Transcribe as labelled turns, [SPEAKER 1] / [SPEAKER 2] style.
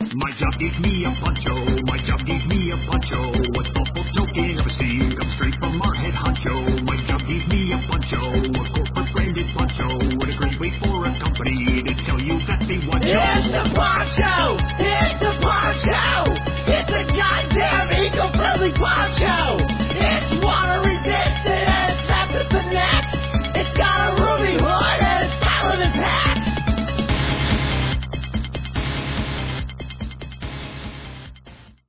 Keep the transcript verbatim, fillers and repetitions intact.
[SPEAKER 1] My job gives me a poncho, my job gives me a poncho. A thoughtful token of esteem comes straight from our head honcho. My job gives me a poncho, a corporate branded poncho. What a great way for a company to tell you that they want you.
[SPEAKER 2] It's the poncho!